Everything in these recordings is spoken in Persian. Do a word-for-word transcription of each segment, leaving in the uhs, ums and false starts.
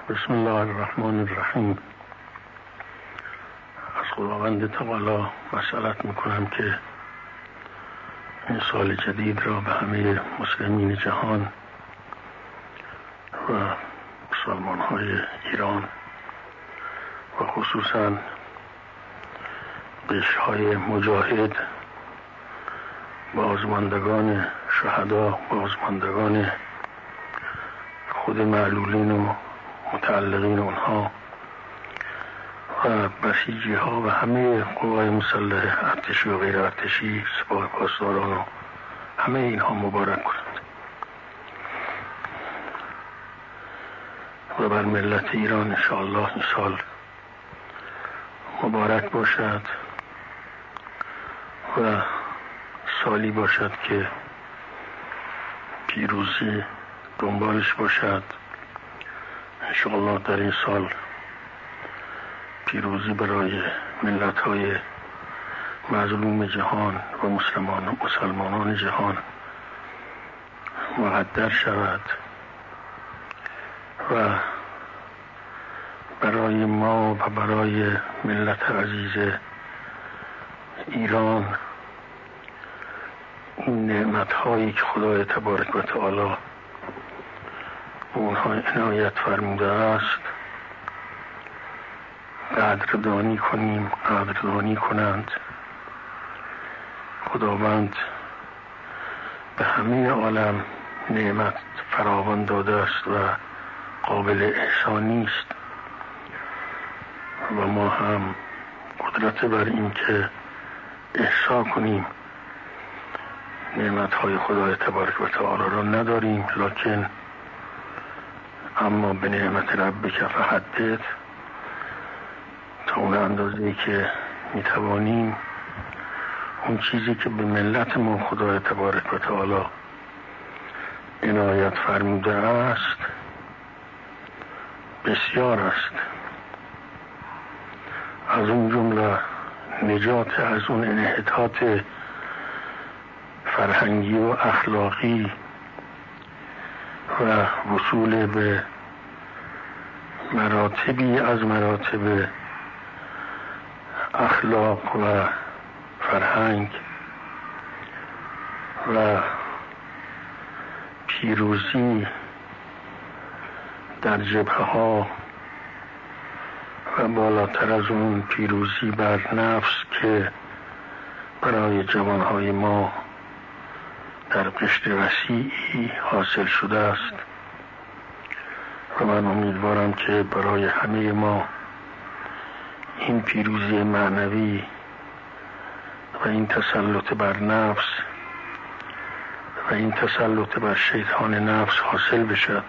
بسم الله الرحمن الرحیم. از خداوند تعالی مسئلت میکنم که این سال جدید را به همه مسلمین جهان و مسلمان های ایران و خصوصا قشر های مجاهد، بازماندگان شهدا، بازماندگان خود معلولین و متعلقین اونها و بسیجی ها و همه قوای مسلح ارتشی و غیر ارتشی، سپاه پاسداران و همه اینها مبارک کنند و بر ملت ایران انشاءالله این سال مبارک باشد و سالی باشد که پیروزی دنبالش باشد. انشاءالله در این سال پیروزی برای ملت های مظلوم جهان و مسلمان مسلمانان جهان مقدر شود و برای ما و برای ملت عزیز ایران این نعمت هایی که خدای تبارک و تعالی اونها عنایت فرموده است قدردانی کنیم، قدردانی کنند. خداوند به همه عالم نعمت فراوان داده است و قابل احسانی است و ما هم قدرت بر این که احصا کنیم نعمت های خدای تبارک و تعالی را نداریم، لکن اما به نعمت ربک فحدث، تا اون اندازه‌ای که میتوانیم اون چیزی که به ملت ما خدای تبارک و تعالی عنایت فرموده است بسیار است. از اون جمله نجات از اون انحطاط فرهنگی و اخلاقی و وصول به مراتبی از مراتب اخلاق و فرهنگ و پیروزی در جبهه ها و بالاتر از اون پیروزی بر نفس که برای جوانهای ما در قشر وسیعی حاصل شده است و من امیدوارم که برای همه ما این پیروزی معنوی و این تسلط بر نفس و این تسلط بر شیطان نفس حاصل بشد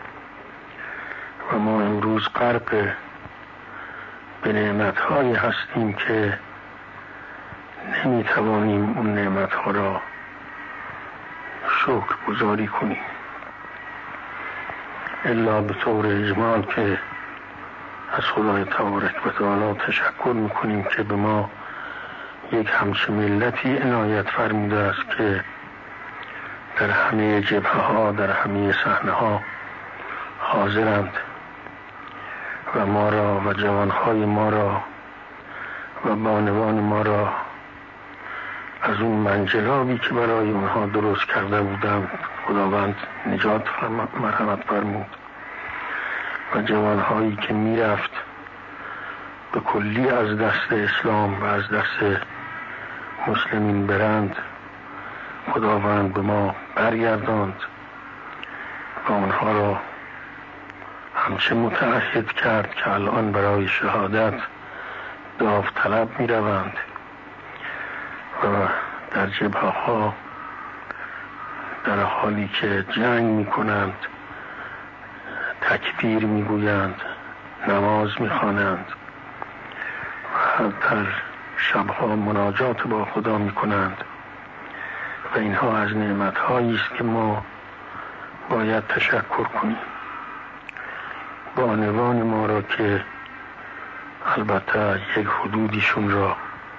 و ما امروز غرق به نعمت‌هایی هستیم که نمیتوانیم اون نعمت‌ها را شکر گزاری کنیم الا به طور اجمال که از خدای تبارک و تعالی تشکر میکنیم که به ما یک همچه ملتی عنایت فرموده است که در همه جبهه ها، در همه صحنه ها حاضرند و ما را و جوانهای ما را و بانوان ما را از اون منجلابی که برای اونها درست کرده بودند خداوند نجات مرحمت فرمود و جوانهایی که میرفت به کلی از دست اسلام و از دست مسلمین برند خداوند به ما برگرداند و اونها را همچه متعهد کرد که الان برای شهادت داوطلب می روند و در جبهه ها در حالی که جنگ می کنند تکبیر می گویند، نماز می خوانند و در شبها مناجات با خدا می کنند و اینها از نعمت هایی است که ما باید تشکر کنیم. بانوان ما را که البته یک حدودیشون را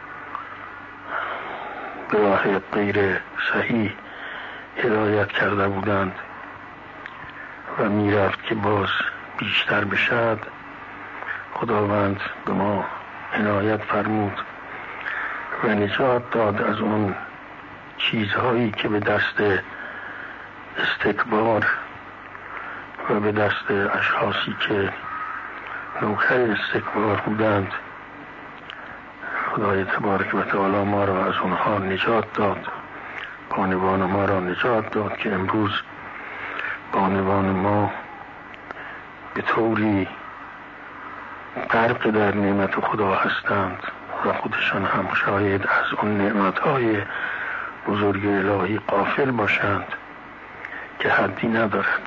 به راه غیر صحیح هدایت کرده بودند و میرفت که باز بیشتر بشد خداوند به ما عنایت فرمود و نجات داد از اون چیزهایی که به دست استکبار و به دست اشخاصی که نوکر استکبار بودند خدای تبارک و تعالی ما را از اونها نجات داد، بانوان ما را نجات داد که امروز بانوان ما به طوری غرق در نعمت خدا هستند و خودشان هم شاید از اون نعمتهای بزرگ الهی غافل باشند که حدی ندارد.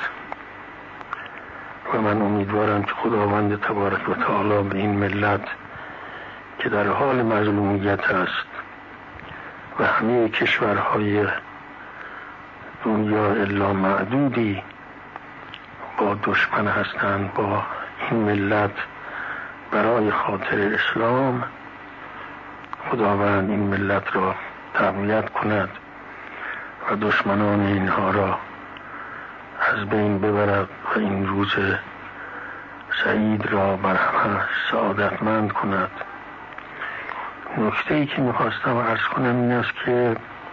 و من امیدوارم که خداوند تبارک و تعالی به این ملت که در حال مظلومیت است و همه کشورهای دنیا الا معدودی با دشمن هستند با این ملت، برای خاطر اسلام خداوند این ملت را تقویت کند و دشمنان اینها را از بین ببرد و این روز سعید را بر همه سعادتمند کند. نکته‌ای که می‌خواستم عرض کنم این است که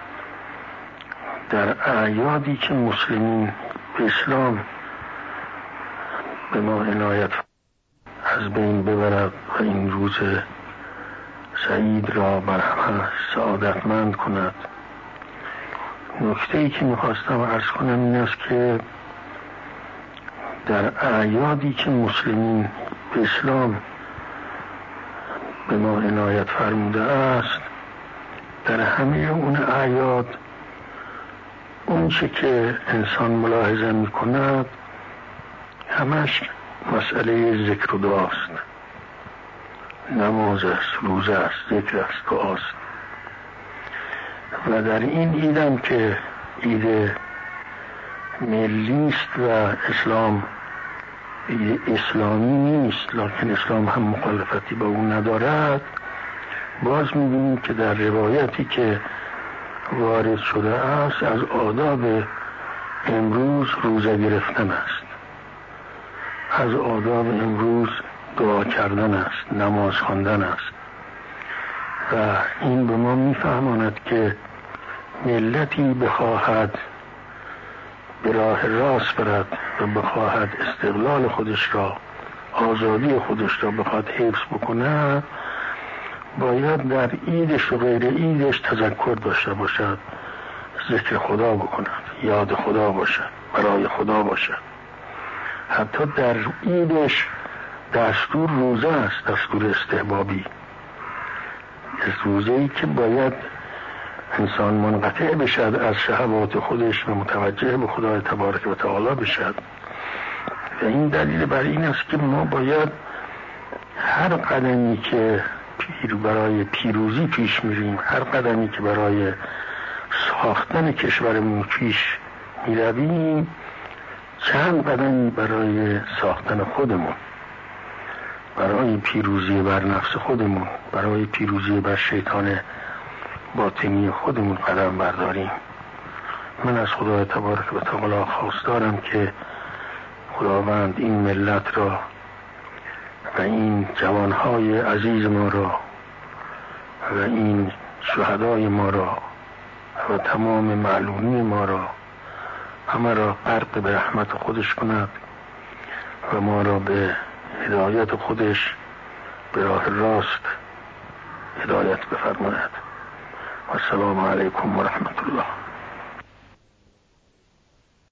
در اعیادی که مسلمین به اسلام به ما عنایت از بین ببرد و این روز سعید را بر همه سعادتمند کند. نکته‌ای که می‌خواستم عرض کنم این است که در اعیادی که مسلمین به اسلام به ما عنایت فرموده است، در همه اون اعیاد اون چه که انسان ملاحظه می کند همش مسئله ذکر و دعاست، نماز است، روزه است، ذکر است، دعاست. و در این عیدم که عید ملی است و اسلام عید اسلامی نیست لکن اسلام هم مخالفتی با اون ندارد، باز می‌بینیم که در روایتی که وارد شده است از آداب امروز روزه گرفتن است، از آداب امروز دعا کردن است، نماز خواندن است. و این به ما میفهماند که ملتی بخواهد به راه راست برد و بخواهد استقلال خودش را، آزادی خودش را بخواهد حفظ بکند، باید در عیدش و غیر عیدش تذکر داشته باشد، ذکر خدا بکند، یاد خدا باشد، برای خدا باشد. حتی در عیدش دستور روزه است، دستور استحبابی، روزه‌ای که باید انسان منقطع بشد از شهوات خودش و متوجه به خدای تبارک و تعالی بشد. و این دلیل بر این است که ما باید هر قدمی که پیر برای پیروزی پیش میریم، هر قدمی که برای ساختن کشورمون پیش میرویم، چند قدمی برای ساختن خودمون، برای پیروزی بر نفس خودمون، برای پیروزی بر شیطان باطنی خودمون قدم برداریم. من از خدای تبارک و تعالی خواستارم که خداوند این ملت را و این جوانهای عزیز ما را و این شهدای ما را و تمام معلومی ما را همه را غرق به رحمت خودش کند و ما را به هدایت خودش به راه راست هدایت بفرماید. و السلام علیکم و رحمت الله.